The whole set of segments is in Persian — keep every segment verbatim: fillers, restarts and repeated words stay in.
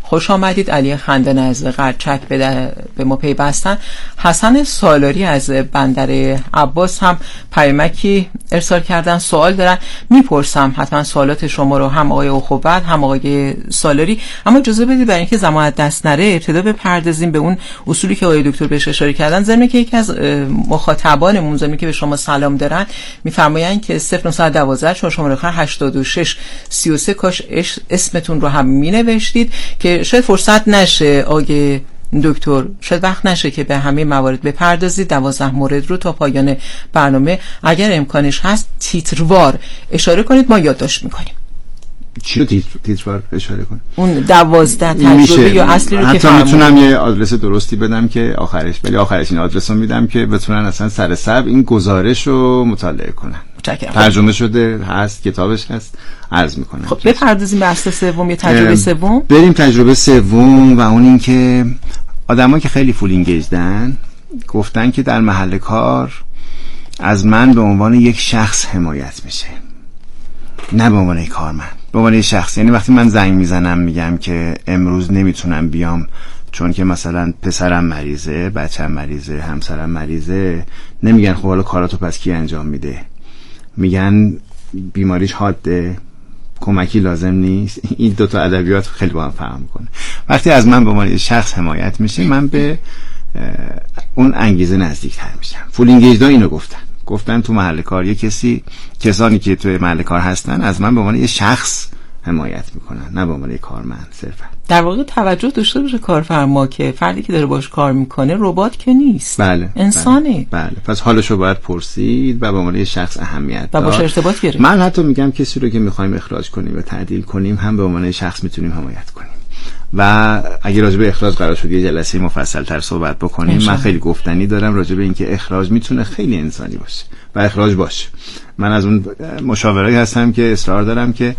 خوش آمدید. علی خندان از قرچک به, به ما پیوستن. حسن سالاری از بندر عباس هم پیامکی ارسال کردن، سوال دارن. میپرسم حتما سوالات شما رو، هم آقای اخوبت هم آقای سالاری، اما اجازه بدید برای اینکه زمان دست نره ابتدا بپردازیم به اون اصولی که آقای دکتر بهش اشاره کردن. ضمن که یکی از مخاطبانمون ضمن که به شما سلام دارن میفرمایند که صفر نه یک دو چهار شماره آخر هشتاد و شش سی و سه کاش اسمتون رو هم مینوشتید که شاید فرصت نشه آقای دکتر، شاید وقت نشه که به همه موارد بپردازید. دوازده مورد رو تا پایان برنامه اگر امکانش هست تیتروار اشاره کنید، ما یادداشت میکنیم. چی رو تیتر تیتروار اشاره کنم؟ اون دوازده تجربه یا اصلی رو که حتی میتونم یه آدرس درستی بدم که آخرش، ولی آخرش این آدرس رو میدم که بتونن اصلا سر سب این گزارش رو مطالعه کنن. ترجمه شده هست، کتابش هست، عرض میکنم. خب بپردازیم به اصل سوم یا تجربه سوم. بریم تجربه سوم و اون این که آدمایی که خیلی فول اینگیجدن گفتن که در محل کار از من به عنوان یک شخص حمایت میشه، نه به عنوان یک کارمند، به عنوان یک شخص. یعنی وقتی من زنگ میزنم میگم که امروز نمیتونم بیام چون که مثلا پسرم مریضه، بچه‌م مریضه، همسرم مریضه، نمیگن خب حالا کاراتو پس کی انجام میده، میگن بیماریش حاده، کمکی لازم نیست. این دو تا ادبیات خیلی با هم فرق میکنه. وقتی از من به عنوان شخص حمایت میشه، من به اون انگیزه نزدیکتر میشم. فول اینگیجدا اینو گفتن گفتن تو محل کار یه کسی، کسانی که تو محل کار هستن از من به عنوان یه شخص حمایت میکنن، نه به عنوان یه کارمند صرفا. در واقع توجه داشته باشه کارفرما که فردی که داره باش کار میکنه ربات که نیست، بله، انسانه. بله. بله پس حالشو باید پرسید و به عنوان یه شخص اهمیت و باش ارتباط گرفت. من حتی میگم کسی رو که میخوایم اخراج کنیم و تعدیل کنیم هم به عنوان شخص میتونیم حمایت کنیم. و اگه راجع به اخراج قرار شد یه جلسه مفصل تر صحبت بکنیم، من خیلی گفتنی دارم راجع به اینکه اخراج میتونه خیلی انسانی باشه و اخراج باشه. من از اون مشاورایی هستم که اصرار دارم که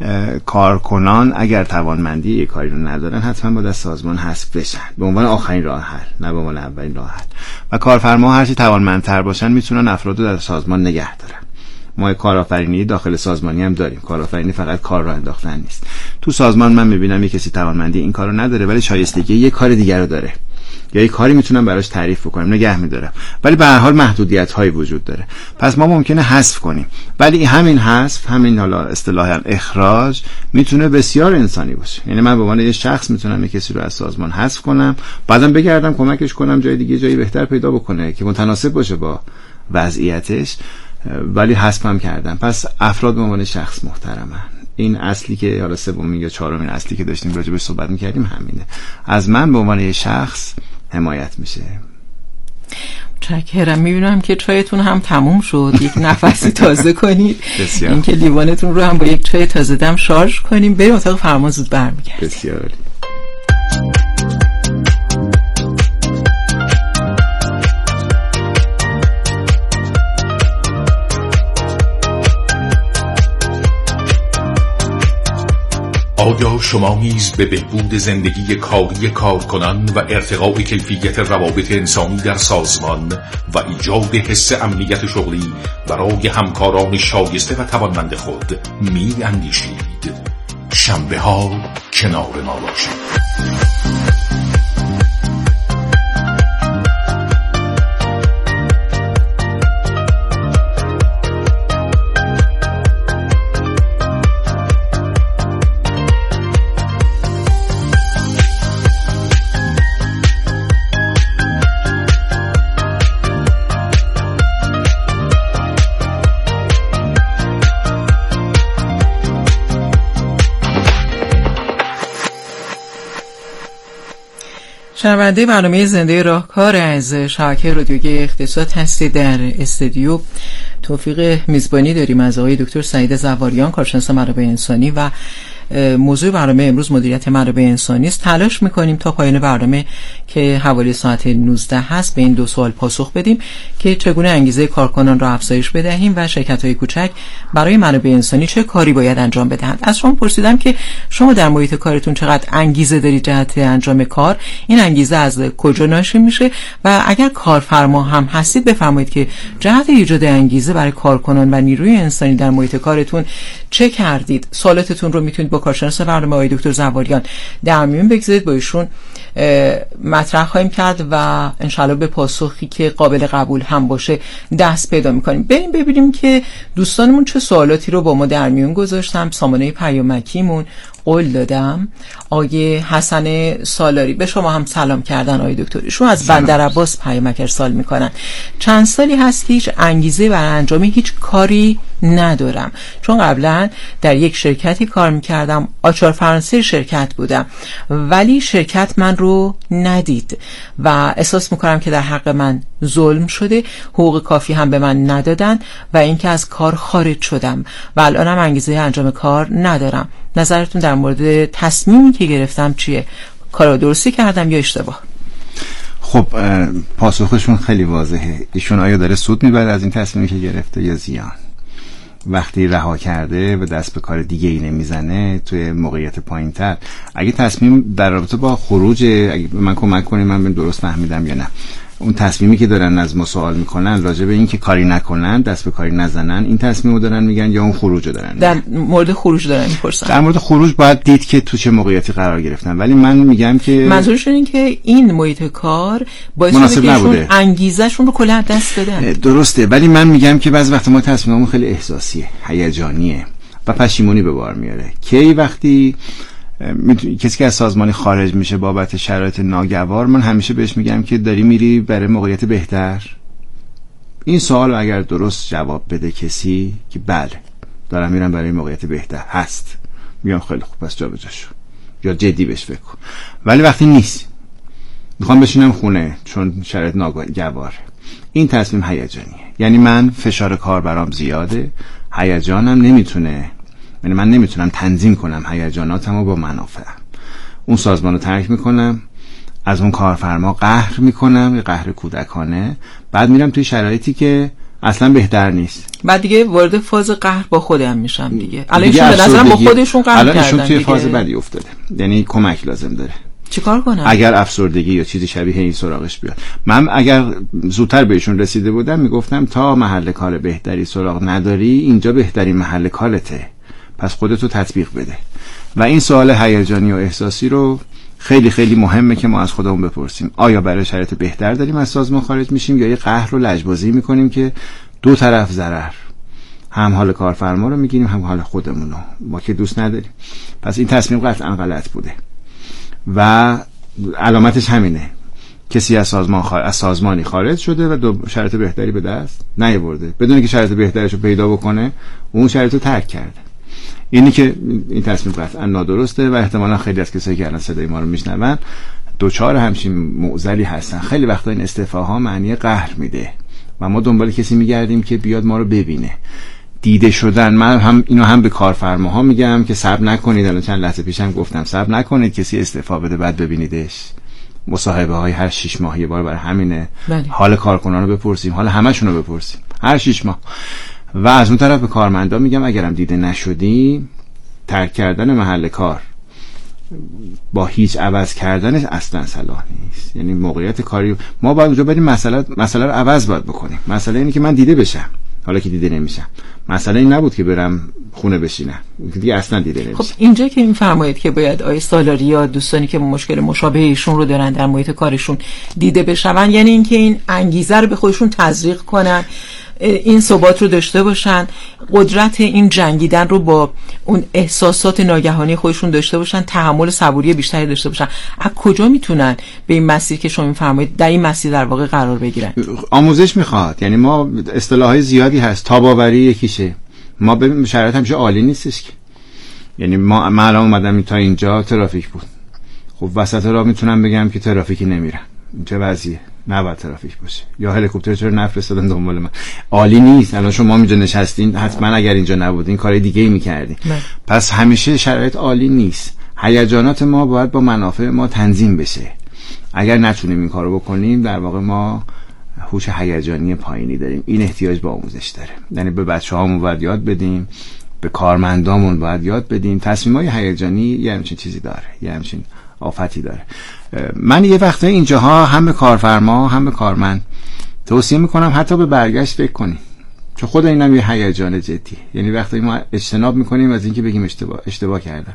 کارکنان اگر توانمندی یک کاری رو ندارن حتما باید از سازمان حذف بشن، به عنوان آخرین راه حل، نه به عنوان اولین راه حل. و کارفرما هرچی توانمندتر باشن میتونن افراد رو در سازمان نگه دارن. ما کارآفرینی داخل سازمانی هم داریم. کارآفرینی فقط کار رو انداختن نیست. تو سازمان من میبینم یک کسی توانمندی این کارو نداره ولی شایستگی یک کار دیگر رو داره، یا یک کاری میتونم براش تعریف بکنم، نگه میدارم، ولی به هر حال محدودیت هایی وجود داره. پس ما ممکنه حذف کنیم، ولی همین حذف، همین حالا اصطلاحاً اخراج، میتونه بسیار انسانی باشه. یعنی من به عنوان یه شخص میتونم یک کسی رو از سازمان حذف کنم، بعدم بگردم کمکش کنم جای دیگه، جایی بهتر پیدا بکنه که متناسب باشه با وضعیتش، ولی حذفم کردم. پس افراد به عنوان شخص محترمن. این اصلی که حالا سومین یا چهارمین اصلی که داشتیم راجع بهش صحبت می‌کردیم همینه. از من به عنوان شخص حمایت میشه. چکرم. میبینم که چایتون هم تموم شد، یک نفسی تازه کنید. این که لیوانتون رو هم با یک چای تازه دم شارژ کنیم، بریم اتاق فرمان زود برمیگردیم. بسیار آیا شما نیز به بهبود زندگی کاری کارکنان و ارتقاء کیفیت روابط انسانی در سازمان و ایجاد حس امنیت شغلی برای همکاران شایسته و توانمند خود می اندیشید؟ شنبه ها کنار ما باشید. شنونده برنامه زنده راهکار از شبکه رادیویی اقتصاد هستید. در استودیو توفیق میزبانی داریم از آقای دکتر سعید زواریان، کارشناس منابع انسانی، و موضوع برنامه امروز مدیریت منابع انسانی است. تلاش میکنیم تا پایان برنامه که حوالی ساعت نوزده هست به این دو سوال پاسخ بدیم که چگونه انگیزه کارکنان را افزایش بدهیم و شرکت‌های کوچک برای منابع انسانی چه کاری باید انجام بدهند. از شما پرسیدم که شما در محیط کارتون چقدر انگیزه دارید جهت انجام کار، این انگیزه از کجا ناشی میشه، و اگر کارفرما هم هستید بفرمایید که جهت ایجاد انگیزه برای کارکنان و نیروی انسانی در محیط کارتون چه کردید؟ سوالاتتون رو میتونید با کارشناس برنامه آقای دکتر زواریان در میون بگذارید، با ایشون مطرح خواهیم کرد و انشالله به پاسخی که قابل قبول هم باشه دست پیدا میکنیم. بریم ببینیم که دوستانمون چه سوالاتی رو با ما در میون گذاشتم. سامانه پیامکیمون قول دادم آقای حسن سالاری، به شما هم سلام کردن آقای دکتر. ایشون از بندر عباس پیامک ارسال میکنن. چند سالی هست هیچ انگیزه برای انجام هیچ کاری ندارم، چون قبلا در یک شرکتی کار میکردم، آچار فرانسه شرکت بودم، ولی شرکت من رو ندید و احساس میکنم که در حق من ظلم شده، حقوق کافی هم به من ندادن و اینکه از کار خارج شدم و الانم انگیزه انجام کار ندارم. نظرتون در مورد تصمیمی که گرفتم چیه؟ کارو درستی کردم یا اشتباه؟ خب پاسخشون خیلی واضحه. ایشون آیا داره سود میبره از این تصمیمی که گرفته یا زیان؟ وقتی رها کرده و دست به کار دیگه ای نمیزنه توی موقعیت پایین تر، اگه تصمیم در رابطه با خروج، اگه من کمک کنیم من درست فهمیدم یا نه، اون تصمیمی که دارن از ما سوال میکنن راجع به این که کاری نکنن، دست به کاری نزنن، این تصمیمو دارن میگن یا اون خروجو دارن میگن؟ در مورد خروج دارن میپرسن. در مورد خروج باید دید که تو چه موقعیتی قرار گرفتن، ولی من میگم که منظورشون این که این محیط کار باعث شده که ایشون انگیزه‌شون رو کلا دست بدن. درسته، ولی من میگم که بعضی وقت ما تصمیممون خیلی احساسیه، هیجانیه و پشیمونی به بار میاره. کی وقتی کسی که از سازمانی خارج میشه بابت شرایط ناگوار، من همیشه بهش میگم که داری میری برای موقعیت بهتر. این سوال اگر درست جواب بده کسی که بله دارم میرم برای موقعیت بهتر هست، میگم خیلی خوب پس جا بجا شو یا جدی بهش فکر کن. ولی وقتی نیست، میخوام بشینم خونه چون شرایط ناگواره، این تصمیم هیجانیه. یعنی من فشار کار برام زیاده، هیجانم نمیتونه، یعنی من نمیتونم تنظیم کنم هیجاناتمو با منافعم. اون سازمان رو ترک میکنم، از اون کارفرما قهر میکنم، یه قهر کودکانه، بعد میرم توی شرایطی که اصلا بهتر نیست، بعد دیگه وارد فاز قهر با خودم میشم دیگه. الان ایشون به نظرم با خودشون قهر کردن، الان ایشون توی فاز بدی افتاده، یعنی کمک لازم داره. چیکار کنم اگر افسردگی یا چیزی شبیه این سراغش بیاد؟ من اگر زودتر بهشون رسیده بودم میگفتم تا محل کار بهتری سراغ نداری، اینجا بهترین محل کارته، پس خودتو تطبیق بده. و این سوال هیجانی و احساسی رو خیلی خیلی مهمه که ما از خودمون بپرسیم، آیا برای شرایط بهتر داریم از سازمان خارج میشیم یا یه قهر رو لجبازی میکنیم که دو طرف ضرر، هم حال کارفرما رو میگیریم هم حال خودمون رو، ما که دوست نداریم. پس این تصمیم قطعا غلط بوده و علامتش همینه، کسی از سازمان خارج، از سازمانی خارج شده و دو شرایط بهتری به دست نیاورده، بدون که شرایط بهتریش رو پیدا بکنه اون شرایط رو ترک کرده. اینی که این تصمیم قطعا نادرسته و احتمالا خیلی از کسایی که الان صدای ما رو میشنون دوچار همچین معضلی هستن. خیلی وقتا این استعفاها معنی قهر میده و ما دنبال کسی میگردیم که بیاد ما رو ببینه. دیده شدن، من هم اینو هم به کارفرماها میگم که صبر نکنید، الان چند لحظه پیشم گفتم صبر نکنید کسی استعفا بده بعد ببینیدش. مصاحبه های هر شش ماه یه بار برای همینه. بله. حال کارکنان رو بپرسیم، حال همشون رو بپرسیم هر شش ماه. و از اون طرف به کارمندا میگم اگرم دیده نشدی، ترک کردن محل کار با هیچ عوض کردنش اصلا صلاح نیست. یعنی موقعیت کاری ما باید اونجا بریم مسئله مسئله رو عوض باید بکنیم. مسئله اینه که من دیده بشم، حالا که دیده نمیشم. مسئله این نبود که برم خونه بشینم، دیگه اصلا دیده نمیشم. خب اینجا که میفرمایید که باید آیه سالاری یا دوستانی که مشکل مشابه ایشون رو دارن در محیط کارشون دیده بشن، یعنی اینکه این انگیزه رو به خودشون تزریق کنن، این ثبات رو داشته باشن، قدرت این جنگیدن رو با اون احساسات ناگهانی خودشون داشته باشن، تحمل صبوری بیشتری داشته باشن. از کجا میتونن به این مسیر که شما میفرمایید در این مسیر در واقع قرار بگیرن؟ آموزش میخواد. یعنی ما اصطلاحات زیادی هست، تاباوری یکیشه. ما به شرایط همیشه عالی نیستش که، یعنی ما من الان اومدم تا اینجا ترافیک بود، خب وسط راه میتونم بگم که ترافیکی نمیرم، چه وضعیه، نباید ترافیک باشه، یا هلیکوپتر چرا نفرستادن دنبال من، عالی نیست. الان شما اینجا نشستین، حتما اگر اینجا نبودین کار دیگه ای میکردین. پس همیشه شرایط عالی نیست. هیجانات ما باید با منافع ما تنظیم بشه. اگر نتونیم این کارو بکنیم در واقع ما هوش هیجانی پایینی داریم. این احتیاج به آموزش داره. یعنی به بچه‌هامون باید یاد بدیم، به کارمندامون باید یاد بدیم. تصمیم‌های هیجانی یه همچین چیزی داره، یه همچین آفتی داره. من یه وقته اینجاها هم به کارفرما هم به کارمند توصیه میکنم حتی به برگشت فکر کنیم. که خود اینم یه هیجان جدی. یعنی وقتی ما اجتناب میکنیم از اینکه بگیم اشتباه اشتباه کردم.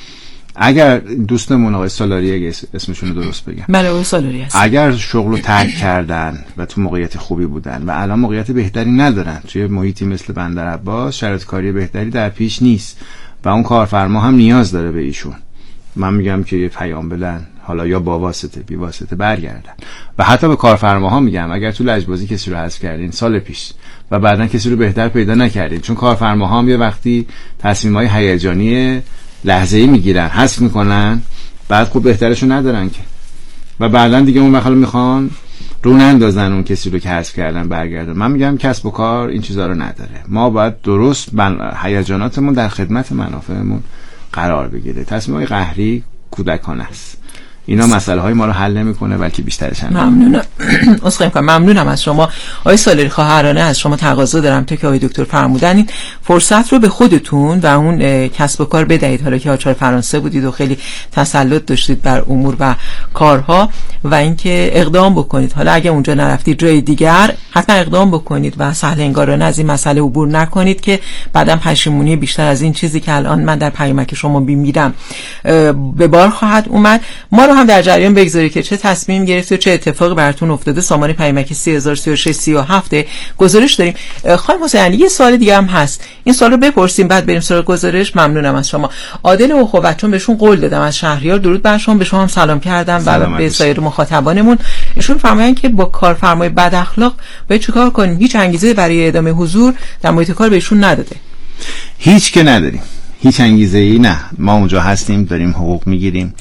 اگر دوستمون آقای سالاری، اگه اسمشون رو درست بگم، بله آقای سالاری هست، اگر شغل رو ترک کردن و تو موقعیت خوبی بودن و الان موقعیت بهتری ندارن، توی محیطی مثل بندر عباس شرایط کاری بهتری در پیش نیست و اون کارفرما هم نیاز داره به ایشون، من میگم که یه پیام بدن، حالا یا با واسطه بی واسطه برگردن. و حتی به کارفرماها میگم اگر تو لجبازی کسی رو حذف کردین سال پیش و بعدن کسی رو بهتر پیدا نکردین، چون کارفرماها هم یه وقتی تصمیمای هیجانی لحظه‌ای میگیرن، حذف میکنن، بعد خب بهترشو ندارن که، و بعدن دیگه اون وقتا میخوان رو نندازن اون کسی رو که حذف کردن برگردن. من میگم کسب و کار این چیزا رو نداره، ما باید درست هیجاناتمون در خدمت منافعمون قرار بگیره. تصمیمای قهری کودکانه است، اینا مسئله های ما رو حل نمیکنه بلکه بیشترش هم. ممنونم. اسخای میکنم. ممنونم از شما آقای سالاری. خواهرانه از شما تقاضا دارم تا که آقای دکتر فرمودن این فرصت رو به خودتون و اون کسب و کار بدهید، حالا که آچار فرانسه بودید و خیلی تسلط داشتید بر امور و کارها، و اینکه اقدام بکنید. حالا اگه اونجا نرفتید جای دیگر حتما اقدام بکنید و سهل انگارانه از این مسئله عبور نکنید که بعدم پشیمونی بیشتر از این چیزی که الان من در پیامک شما می‌بینم به بار خواهد اومد. ما رو هم در جریان بگذارید که چه تصمیم گرفتید و چه اتفاقی براتون افتاده. سامانه پیامک سه هزار و سی و شش سی و هفت گزارش داریم. خانم حسینی یه سوال دیگه هم هست، این سوال رو بپرسیم بعد بریم سراغ گزارش. ممنونم از شما. عادل اخوت، چون بهشون قول دادم از شهریار درود بر شما، به شما هم سلام کردم و به سایر مخاطبانمون. ایشون فرمایند که با کارفرمای بد اخلاق باید چیکار کنیم؟ هیچ انگیزه برای ادامه حضور در محیط کار بهشون نداده. هیچ که نداریم، هیچ انگیزه‌ای نه. ما اونجا هستیم، داریم حقوق میگیریم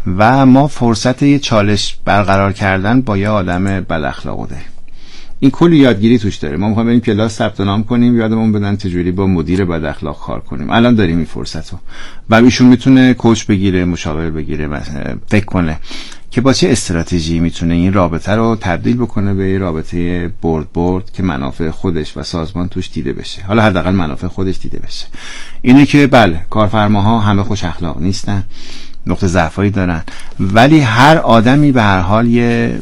و ما فرصت یه چالش برقرار کردن با یه آدم بد اخلاق داریم. این کلی یادگیری توش داره. ما می‌خوایم بریم کلاس ثبت نام کنیم، یادمون بدن چجوری با مدیر بد اخلاق کار کنیم. الان داریم این فرصتو و ایشون میتونه کوچ بگیره، مشاور بگیره، فکر کنه که با چه استراتژی میتونه این رابطه رو تبدیل بکنه به یه رابطه برد برد که منافع خودش و سازمان توش دیده بشه، حالا حداقل منافع خودش دیده بشه. اینه که بله کارفرماها همه خوش اخلاق نیستن، نقطه ضعفایی دارن، ولی هر آدمی به هر حال یه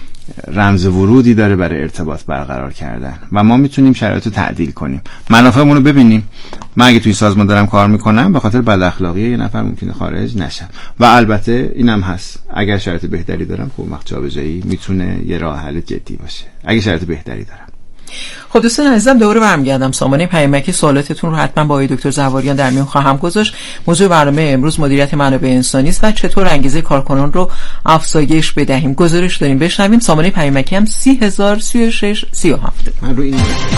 رمز ورودی داره برای ارتباط برقرار کردن و ما میتونیم شرایط رو تعدیل کنیم، منافعمون رو ببینیم. من اگه توی سازمان دارم کار میکنم به خاطر بد اخلاقی یه نفر ممکنه خارج نشم و البته اینم هست اگر شرایط بهتری دارم خب وقت جابجایی میتونه یه راه حل جدی باشه اگه شرایط بهتری دارم. خب دوستان عزیزم دوباره برمیگردم سامانه پیامک، سوالاتتون رو حتما با آقای دکتر زواریان در میون خواهم گذاشت. موضوع برنامه امروز مدیریت منابع انسانی است و چطور انگیزه کارکنان رو افزایش بدهیم. گزارش داریم بشنویم. سامانه پیامک هم سی هزار و سی و شش سی و هفت. من رو این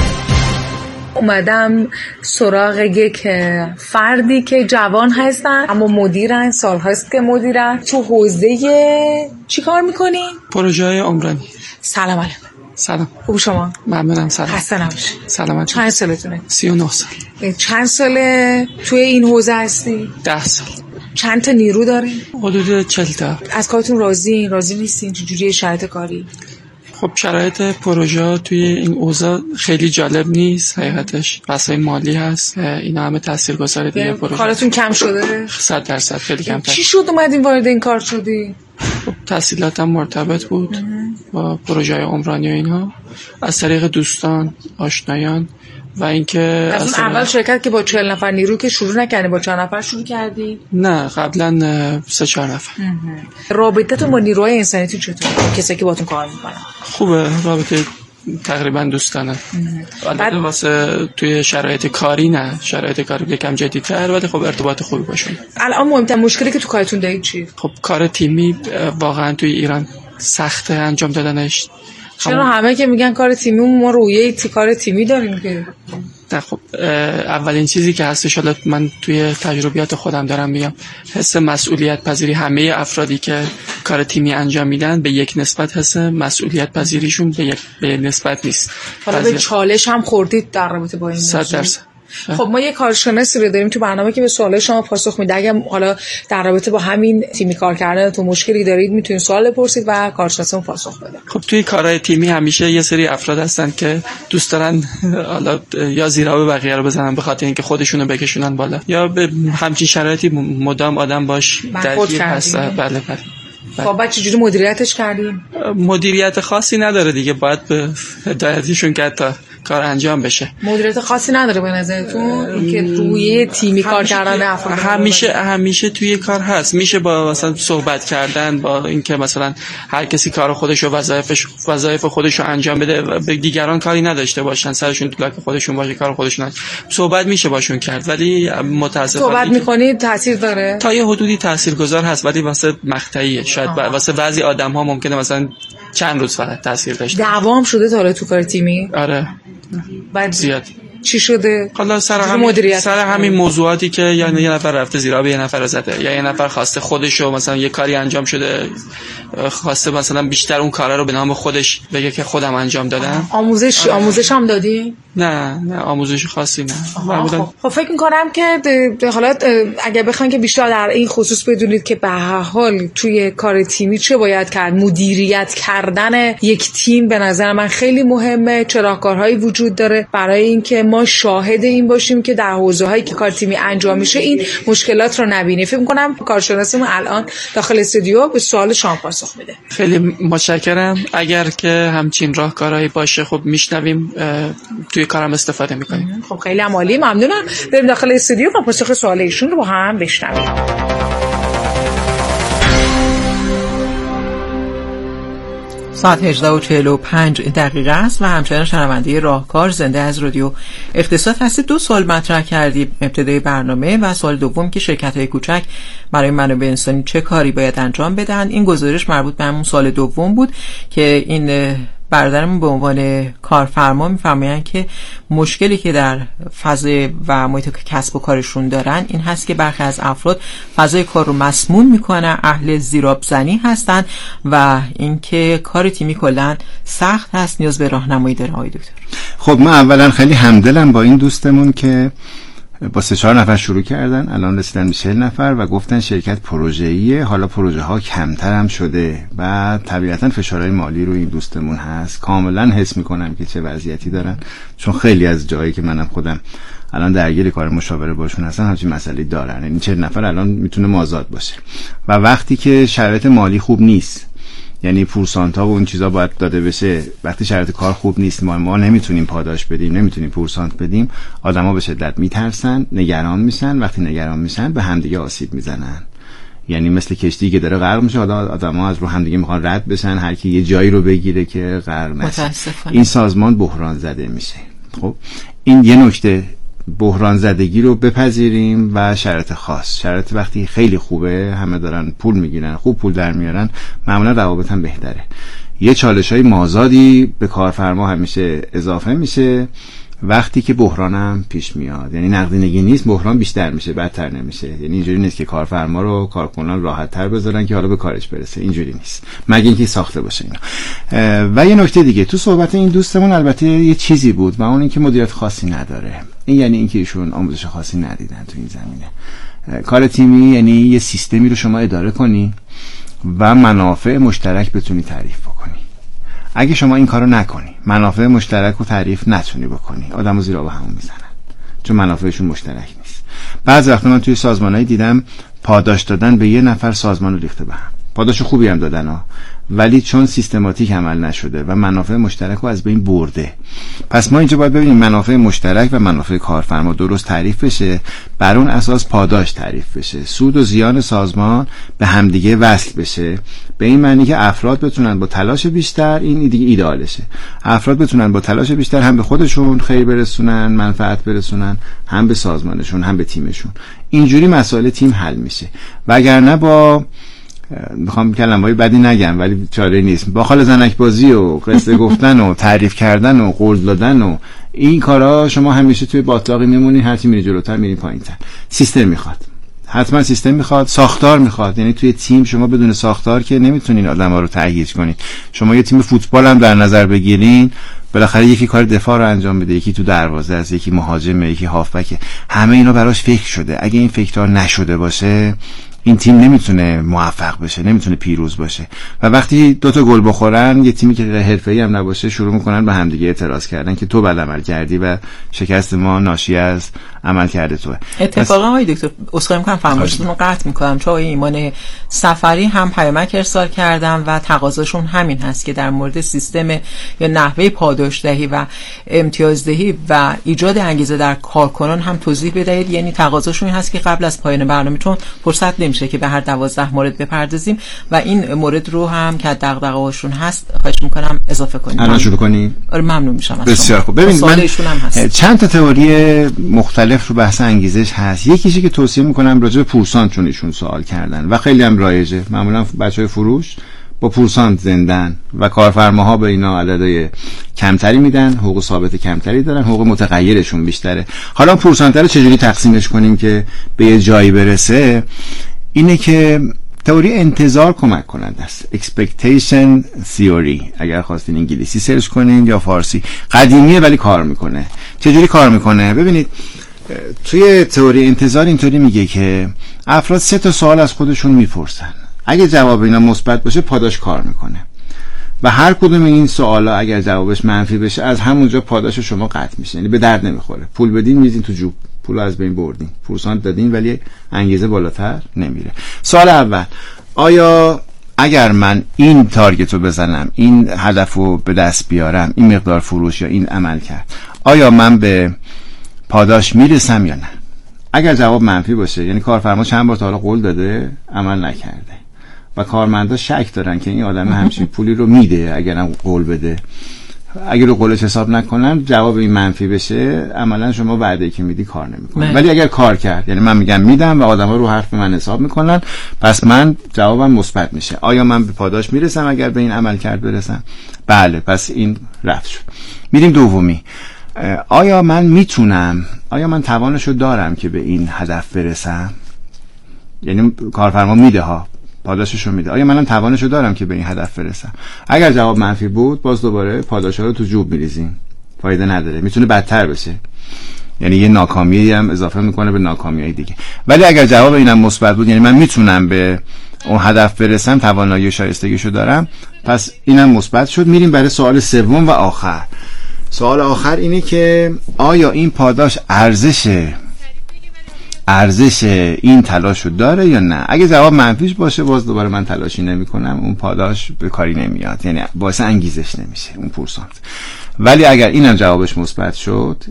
اومدم سراغ یک فردی که جوان هستن اما مدیرن، سال هاست که مدیرن. تو حوزه چی کار میکنی؟ پروژه عمرانی. سلام علیکم. سلام. خوب شما؟ ممنونم. سلام. خسته نباشید. سلامت. چند سالتونه؟ سی و نه سال. چند ساله توی این حوزه هستی؟ ده سال. چند تا نیرو دارین؟ حدود چهل تا. از کارتون راضی راضی نیستین؟ چجوریه شرایط کاری؟ خب شرایط پروژه توی این اوضاع خیلی جالب نیست حقیقتش. وسایل مالی هست، اینا همه تاثیرگذاره دیگه پروژه. کارتون کم شده؟ صد درصد خیلی کمتر. چی شد اومدین وارد این کار شدی؟ خب تحصیلاتم مرتبط بود با پروژه عمرانی و اینها، از طریق دوستان، آشنایان و اینکه از اون اول شرکت که با چهل نفر نیرو که شروع نکردی، با چند نفر شروع کردی؟ نه قبلا سه چهار نفر. رابطتون با نیروهای انسانیتون چطوره؟ کسایی که باتون کار میکنن خوبه، رابطه تقریبا دوستانه. بعد واسه توی شرایط کاری نه، شرایط کاری یکم جدی‌تر، ولی خب ارتباط خوبی باشون. الان مهمترین مشکلی که تو کارتون دارید چیه؟ خب کار تیمی واقعا توی ایران سخته انجام دادنش. چرا همه که میگن کار تیمی، ما رویه تی کار تیمی داریم که نه. خب اولین چیزی که هستش، حالا من توی تجربیات خودم دارم میگم، حس مسئولیت پذیری. همه افرادی که کار تیمی انجام میدن به یک نسبت حس مسئولیت پذیریشون به یک به نسبت نیست. حالا به چالش هم خوردید در رابطه با این موضوع؟ صد درصد. خب ما یه کارشناسی رو داریم تو برنامه که به سوال شما پاسخ میده. اگه حالا در رابطه با همین تیمی کار کردن تو مشکلی دارید میتونید سوال بپرسید و کارشناسمون پاسخ بده. خب توی کارهای تیمی همیشه یه سری افراد هستن که دوست دارن حالا یا زیرا به بقیه رو بزنن به خاطر اینکه خودشونو بکشونن بالا، یا به همچین شرایطی مدام آدم باش درگیر هست. بله بله. خب بعد چجوری مدیریتش کردیم؟ مدیریت خاصی نداره دیگه، باید به هدایتشون کرد تا کار انجام بشه. مدیریت خاصی نداره به نظرتون که روی تیمی کار کردن افراد؟ همیشه همیشه توی کار هست. میشه با مثلا صحبت کردن، با اینکه مثلا هر کسی کار خودش و وظایفش وظایف خودش رو انجام بده و به دیگران کاری نداشته باشن، سرشون تو لاک خودشون باشه، کار خودشون صحبت میشه باشون کرد. ولی متاسفانه صحبت میکنید تاثیر داره؟ تا یه حدودی تاثیرگذار هست، ولی واسه مقطعیه. شاید واسه بعضی آدم‌ها ممکنه مثلا چند روز فقط تاثیر داشته. دعوام شده تا حالا تو کار تیمی؟ آره بعد زیاد. چی شده؟ حالا سر همین سر همین موضوعاتی که یعنی یه نفر رفته زیرا به یه نفر زده، یا یه نفر خواسته خودشو مثلا یه کاری انجام شده، خواسته مثلا بیشتر اون کارا رو به نام خودش بگه که خودم انجام دادم. آموزش آره. آموزش هم دادی؟ نه نه آموزش خاصی نه. خب. خب فکر می‌کنم که حالا اگه بخواید که بیشتر در این خصوص بدونید که به هر حال توی کار تیمی چه باید کرد، مدیریت کردن یک تیم به نظر من خیلی مهمه. چه راهکارهایی وجود داره برای اینکه ما شاهد این باشیم که در حوزه‌هایی که کار تیمی انجام میشه این مشکلات رو نبینیم. فکر می‌کنم کارشناسمون الان داخل استودیو به سوال شما پاسخ میده. خیلی متشکرم. اگر که همچین راهکارهایی باشه خب میشنویم، توی کارم استفاده میکنیم. خب خیلی عالی، ممنونم. بریم داخل استودیو و پاسخ سوال ایشون رو با هم بشنویم. ساعت هجده و چهل و پنج دقیقه است و همچنان شنونده راهکار زنده از رادیو اقتصاد هستید. دو سوال مطرح کردیم ابتدای برنامه و سوال دوم که شرکت‌های کوچک برای منابع انسانی چه کاری باید انجام بدن. این گزارش مربوط به همون سوال دوم بود که این برادرمون به عنوان کارفرما میفرمایند که مشکلی که در فضای و محیط کسب و کارشون دارن این هست که برخی از افراد فضای کار رو مسموم میکنن، اهل زیرآبزنی هستن و اینکه کار تیمی کلا سخت هست، نیاز به راهنمایی داره. آقای دکتر خب من اولا خیلی همدلم با این دوستمون که با سه چهار نفر شروع کردن، الان رسیدن به چهل نفر و گفتن شرکت پروژه‌ایه. حالا پروژه ها کمتر هم شده و طبیعتا فشارهای مالی رو این دوستمون هست. کاملا حس میکنم که چه وضعیتی دارن، چون خیلی از جایی که منم خودم الان درگیر کار مشاوره باشون هستن همچین مسئله دارن. این چهل نفر الان میتونه مازاد باشه و وقتی که شرایط مالی خوب نیست، یعنی پورسانتا و اون چیزا باید داده بشه، وقتی شرایط کار خوب نیست، ما ما نمیتونیم پاداش بدیم، نمیتونیم پورسانت بدیم، آدما به شدت میترسن، نگران میشن. وقتی نگران میشن به همدیگه آسیب میزنن. یعنی مثل کشتی که داره غرق میشه، آدما از رو همدیگه میخوان رد بشن، هر کی یه جایی رو بگیره که غرق نشه. این سازمان بحران زده میشه. خب این یه نکته، بحران زدگی رو بپذیریم و شرایط خاص، شرایط وقتی خیلی خوبه، همه دارن پول میگیرن، خوب پول در میارن، معمولا روابط هم بهتره. یه چالش‌های مازادی به کارفرما همیشه اضافه میشه وقتی که بحرانم پیش میاد. یعنی نقدینگی نیست، بحران بیشتر میشه، بدتر نمیشه. یعنی اینجوری نیست که کارفرما رو کارکنان راحت تر بذارن که حالا به کارش برسه، اینجوری نیست، مگه اینکه ساخته باشه اینا. و یه نکته دیگه تو صحبت این دوستمون البته یه چیزی بود و اون اینکه مدیریت خاصی نداره. این یعنی اینکه ایشون آموزش خاصی ندیدن تو این زمینه. کار تیمی یعنی یه سیستمی رو شما اداره کنی و منافع مشترک بتونی تعریف بکنی. اگه شما این کارو نکنی، منافع مشترک رو تعریف نتونی بکنی، آدمو زیرا به همون میزنن، چون منافعشون مشترک نیست. بعضی وقتا من توی سازمانایی دیدم پاداش دادن به یه نفر سازمان رو ریخته به هم. پاداش خوبی هم دادن ها، ولی چون سیستماتیک عمل نشده و منافع مشترک رو از بین برده. پس ما اینجا باید ببینیم منافع مشترک و منافع کارفرما درست تعریف بشه، بر اون اساس پاداش تعریف بشه، سود و زیان سازمان به همدیگه وصل بشه، به این معنی که افراد بتونن با تلاش بیشتر، این دیگه ایدئالشه، افراد بتونن با تلاش بیشتر هم به خودشون خیر برسونن، منفعت برسونن، هم به سازمانشون، هم به تیمشون. اینجوری مسائل تیم حل میشه. وگرنه با میخوام کلمه‌های بدی نگم ولی چاره نیست، با خال زنک بازی و قصه گفتن و تعریف کردن و قول دادن و این کارا شما همیشه توی باطلاقی میمونی، هر چی میری جلوتر میری پایینتر. سیستم میخواد، حتما سیستم میخواد، ساختار میخواد. یعنی توی تیم شما بدون ساختار که نمیتونین آدم‌ها رو تهییج کنین. شما یه تیم فوتبال هم در نظر بگیرین، بالاخره یکی کار دفاع رو انجام بده، یکی تو دروازه است، یکی مهاجمه، یکی هافبک، همه اینا براش فکر شده. اگه این فکرها نشده باشه این تیم نمیتونه موفق بشه، نمیتونه پیروز باشه. و وقتی دو تا گل بخورن، یه تیمی که حرفه‌ای هم نباشه شروع میکنن به همدیگه اعتراض کردن که تو بد عمل کردی و شکست ما ناشی از عمل کرده توه. اتفاقا آقای دکتر اسخای میکنم فرمایشتون رو قطع میکنم، چون آقای ایمان سفری هم پیامک ارسال کردن و تقاضاشون همین هست که در مورد سیستم یا نحوه پاداشدهی و امتیازدهی و ایجاد انگیزه در کارکنان هم توضیح بدهید. یعنی تقاضاشون این هست که قبل از پایان برنامه، چون فرصت نمیشه که به هر دوازده مورد بپردازیم و این مورد رو هم که دغدغه‌هاشون هست خواهش میکنم اضافه کنید. الان شروع کنید. آره ممنون میشم. بسیار خوب. ببینید من چند تا تئوری مختلف رو بحث انگیزش هست. یکیشی که توصیه میکنم راجع به پورسانت، چون ایشون سوال کردن و خیلی هم رایجه، معمولا بچهای فروش با پورسانت زندن و کارفرماها به اینا عددهای کمتری میدن، حقوق ثابت کمتری دارن، حقوق متغیرشون بیشتره. حالا پورسانت رو چجوری تقسیمش کنیم که به یه جایی برسه؟ اینه که تئوری انتظار کمک کننده است. expectation theory اگر خواستین انگلیسی سرچ کنین یا فارسی، قدیمیه ولی کار میکنه. چجوری کار میکنه؟ ببینید توی تئوری انتظار اینطوری میگه که افراد سه تا سوال از خودشون میپرسن، اگه جواب اینا مثبت باشه پاداش کار میکنه و هر کدوم این سوالا اگر جوابش منفی بشه از همونجا پاداش شما قطع میشه، یعنی به درد نمیخوره. پول بدین میزین تو جوب، پول از بین بردین، پورسانت دادین ولی انگیزه بالاتر نمیره. سوال اول، آیا اگر من این تارگت رو بزنم، این هدف رو به دست بیارم، این مقدار فروش یا این عمل کرد، آیا من به پاداش میرسم یا نه؟ اگر جواب منفی باشه، یعنی کارفرما چند بار تا حالا قول داده عمل نکرده و کارمندا شک دارن که این آدم همچین پولی رو میده اگرم قول بده، اگر رو قولش حساب نکنن جواب این منفی بشه، عملا شما وعده‌ای که میدی کار نمیکنه. ولی اگر کار کرد، یعنی من میگم میدم و آدما رو حرف من حساب میکنن، پس من جوابم مثبت میشه. آیا من به پاداش میرسم اگر به این عمل کرد برسم؟ بله، پس این رفت شد. میریم دومی، آیا من میتونم، آیا من توانشو دارم که به این هدف برسم؟ یعنی کارفرما میده ها، پاداششو میده، آیا منم توانشو دارم که به این هدف برسم؟ اگر جواب منفی بود، باز دوباره پاداشا رو تو جوب میریزیم، فایده نداره، میتونه بدتر بشه، یعنی یه ناکامی هم اضافه میکنه به ناکامیای دیگه. ولی اگر جواب اینم مثبت بود، یعنی من میتونم به اون هدف برسم، توانایی و شایستگیشو دارم، پس اینم مثبت شد. میریم برای سوال سوم و آخر. سوال آخر اینه که آیا این پاداش ارزش ارزش این تلاشو داره یا نه؟ اگه جواب منفیش باشه، باز دوباره من تلاشی نمی کنم، اون پاداش به کاری نمیاد، یعنی باعث انگیزش نمیشه اون پورسانت. ولی اگر اینم جوابش مثبت شد،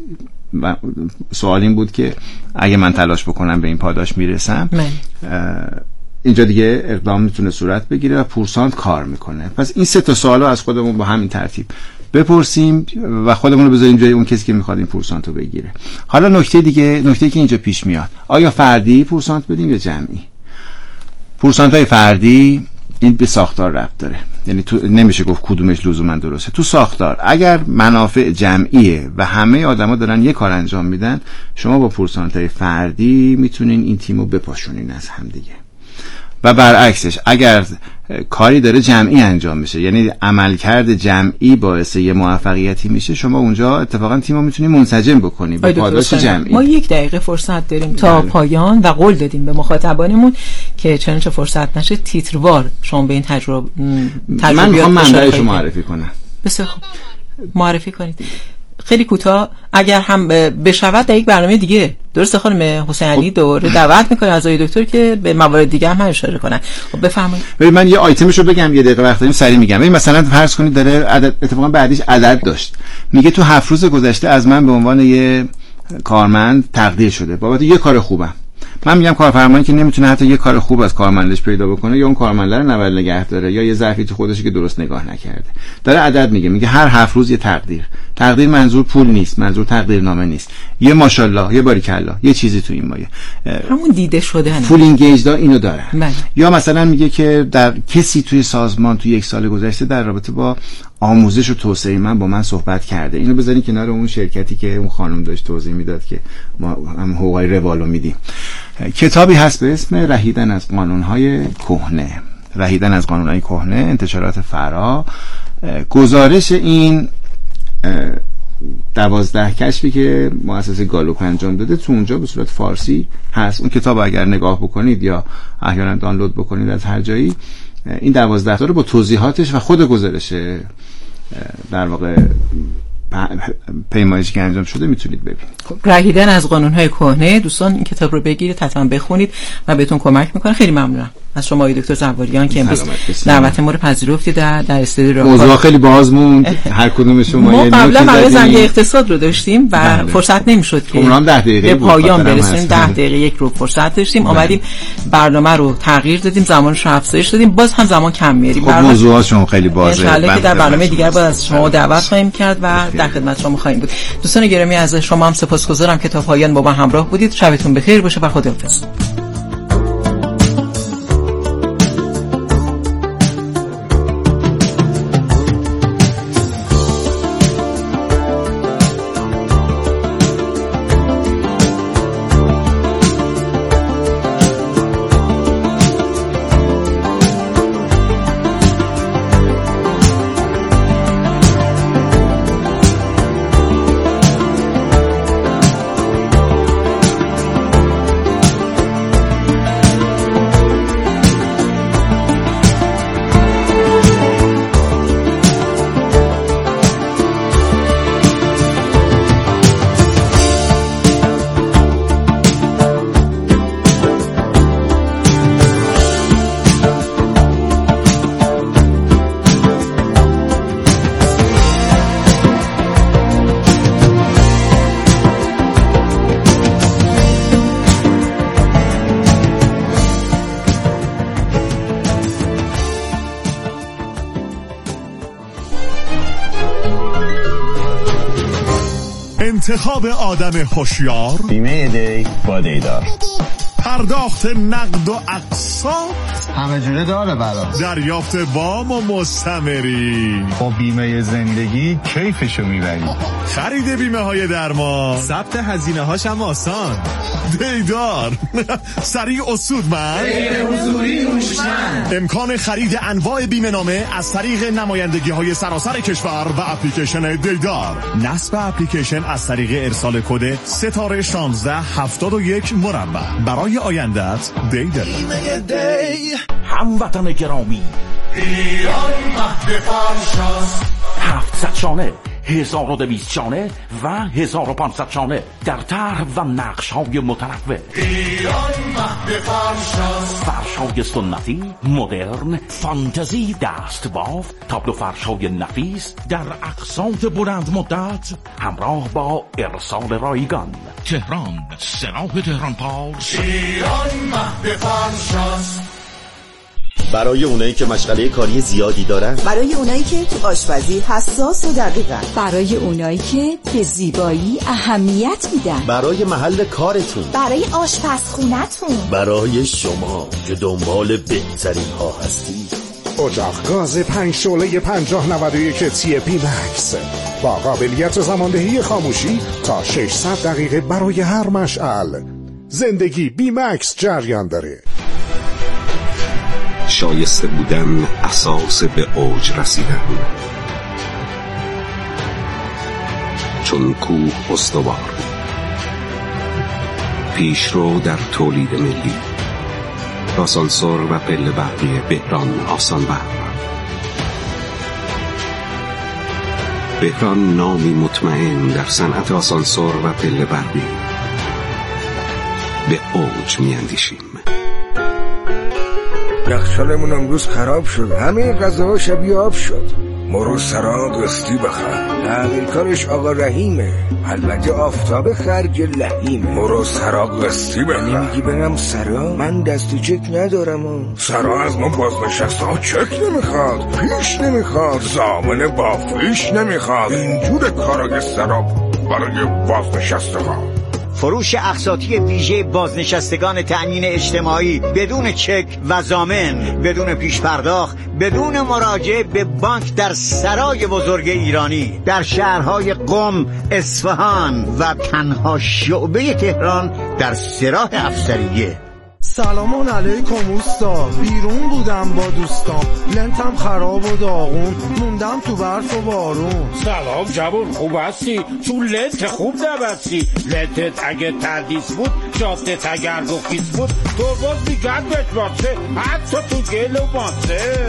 سوال این بود که اگه من تلاش بکنم به این پاداش میرسم، اینجا دیگه اقدام میتونه صورت بگیره و پورسانت کار میکنه. پس این سه تا سوالو از خودمون با همین ترتیب بپرسیم و خودمون رو بذاریم جای اون کسی که میخواد این پورسانت رو بگیره. حالا نکته دیگه، نکته که اینجا پیش میاد، آیا فردی پورسانت بدیم یا جمعی؟ پورسانت های فردی این به ساختار ربط داره، یعنی تو نمیشه گفت کدومش لزوما درسته. تو ساختار اگر منافع جمعیه و همه آدما دارن یه کار انجام میدن، شما با پورسانت های فردی میتونین این تیمو بپاشونین از هم دیگه. و برعکسش اگر کاری داره جمعی انجام میشه، یعنی عملکرد جمعی باعث یه موفقیتی میشه، شما اونجا اتفاقا تیمو میتونی منسجم بکنی با پاداش جمعی. ما یک دقیقه فرصت داریم تا بله. پایان و قول دادیم به مخاطبانمون که چنانچه فرصت نشه تیتروار شما به این تجربه تجربیات من میخوام منبعش رو معرفی کنم. بسیار خوب، معرفی کنید خیلی کوتاه اگر هم بشود در یک برنامه دیگه. درسته خانم حسین علی دوره دعوت میکنه از آقای دکتر که به موارد دیگه هم اشاره کنن. خب بفرمایید. ببین من یه آیتمشو بگم، یه دقیقه وقت داریم سریع میگم. ببین مثلا فرض کنید داره عدد، اتفاقا بعدیش عدد داشت، میگه تو هفت روز گذشته از من به عنوان یه کارمند تقدیر شده بابت یه کار خوبم. من میگم کارفرمایی که نمیتونه حتی یه کار خوب از کارمندش پیدا بکنه، یا اون کارمند رو نول نگه داره، یا یه ضعفی تو خودشه که درست نگاه نکرده، داره عدد میگه، میگه هر هفت روز یه تقدیر. تقدیر منظور پول نیست، منظور تقدیرنامه نیست، یه ماشاءالله، یه باریکالله، یه چیزی تو این مایه، همون دیده شدن فول اینگیج دا اینو دارن. من. یا مثلا میگه که در کسی توی سازمان توی یک سال گذشته در رابطه با آموزش و توسعه من با من صحبت کرده. اینو بذارین کنار اون شرکتی که اون خانم داشت توضیح میداد که ما هم حقوقای روالو میدیم. کتابی هست به اسم رهیدن از قانونهای کهنه، رهیدن از قانونهای کهنه، انتشارات فرا. گزارش این دوازده کشفی که مؤسسه گالوپ انجام داده تو اونجا به صورت فارسی هست. اون کتاب اگر نگاه بکنید یا احیانا دانلود بکنید از هر جایی، این دوازده تا رو با توضیحاتش و خود گزارش در واقع پیمایشی که انجام شده میتونید ببینید. خب رهیدن از قانون‌های کهنه، دوستان این کتاب رو بگیرید، حتما بخونید و بهتون کمک میکنه. خیلی ممنونم از شما آقای دکتر زواریان که امروز دعوت ما رو پذیرفتید در در استودیو راهکار. موضوع خیلی باز موند، هر کدوم شما ما قبلا برای زنگ اقتصاد رو داشتیم و بله. فرصت نمیشد که اونم ده دقیقه به پایان برسونیم. ده دقیقه یک رو فرصت داشتیم، اومدیم برنامه رو تغییر دادیم، زمانش رو افزایش دادیم، باز هم زمان کم میاریم. خب موضوعات شما خیلی بازه، ان شاء در برنامه دیگر باز از شما دعوت خواهیم کرد و در خدمت شما خواهیم بود. دوستان گرامی از شما هم سپاسگزارم که تا پایان با ما همراه بودید. شبتون بخیر باشه و خداحافظ. انتخاب آدم هوشیار، بیمه دی با دیدار، پرداخت نقد و اقساط همه جوره داره برا، دریافت وام و مستمری. با بیمه زندگی کیفشو میبری. خرید بیمه های درمان، ثبت هزینه هاش هم آسان. دیدار سریع و سودمند، غیر حضوری هوشمند. امکان خرید انواع بیمه نامه از طریق نمایندگی های سراسر کشور و اپلیکیشن دیدار. نصب اپلیکیشن از طریق ارسال کد ستاره شانزده هفتاد و یک مربع. برای آیندت دیدار. بیمه دی هموطن گرامی، ایران مهد فرشاست. هفتصد شانه، هزار و دویست شانه و هزار و پانصد شانه در طرح و نقش های متنوع. ایران مهد فرشاست. فرش های سنتی، مدرن، فانتزی، دستبافت، تابلو فرش های نفیس در اقساط بلند مدت همراه با ارسال رایگان. تهران، سراح تهران پارس. ایران مهد فرشاست. برای اونایی که مشغله کاری زیادی دارن، برای اونایی که تو آشپزی حساس و دقیقن، برای اونایی که به زیبایی اهمیت میدن، برای محل کارتون، برای آشپزخونتون، برای شما که دنبال بهترین ها هستی. اجاق گاز پنج شعله پنجاه نود و یک تی پی مکس با قابلیت زماندهی خاموشی تا ششصد دقیقه برای هر مشعل. زندگی بی مکس جریان داره. شایسته بودن اساس به اوج رسیدن، چون کوه استوار، پیشرو در تولید ملی، آسانسور و پله برقی بهران آسان برق. بهران نامی مطمئن در صنعت آسانسور و پله برقی. به اوج میاندیشیم. یخچالمون امروز خراب شد، همه غذاها شبیه آب شد. مرو سرا قسطی بخر، تحویل کارش آقا رحیمه، البته آفتاب خرج لحیمه. مرو سرا قسطی بخر. یعنی میگی برم سرا؟ من دست چک ندارم و. سرا از ما بازنشسته ها چک نمیخواد، پیش نمیخواد، ضامن با فیش نمیخواد. اینجور کارای سرا برای بازنشسته ها. فروش اقساطی ویژه بازنشستگان تأمین اجتماعی بدون چک و ضامن، بدون پیش پرداخت، بدون مراجعه به بانک در سرای بزرگ ایرانی در شهرهای قم، اصفهان و تنها شعبه تهران در سراح افسریه. سلام علیکم اوستا، بیرون بودم با دوستان، لنتم خراب و داغون، موندم تو برف و بارون. سلام جوون، خوب هستی؟ تو لنت خوب نبستی، لنتت اگه تردیس بود، جادت اگر گفیس بود، تو باز میگن بشماسه، حتی تو گل و ماسه.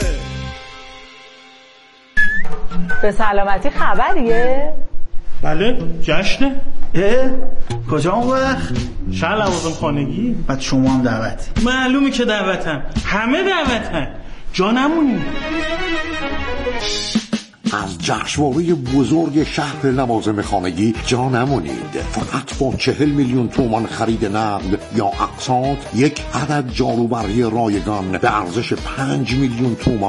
به سلامتی خبریه؟ بله جشنه. اه کجا اون وقت؟ شهر لوازم خانگی. بعد شما هم دعوتی؟ معلومه که دعوتم، همه دعوتن، جا نمونی. از جشنواره بزرگ شهر لوازم خانگی جا نمونید. فقط با چهل میلیون تومان خرید نقد یا اقساط یک عدد جاروبرقی رایگان به ارزش پنج میلیون تومان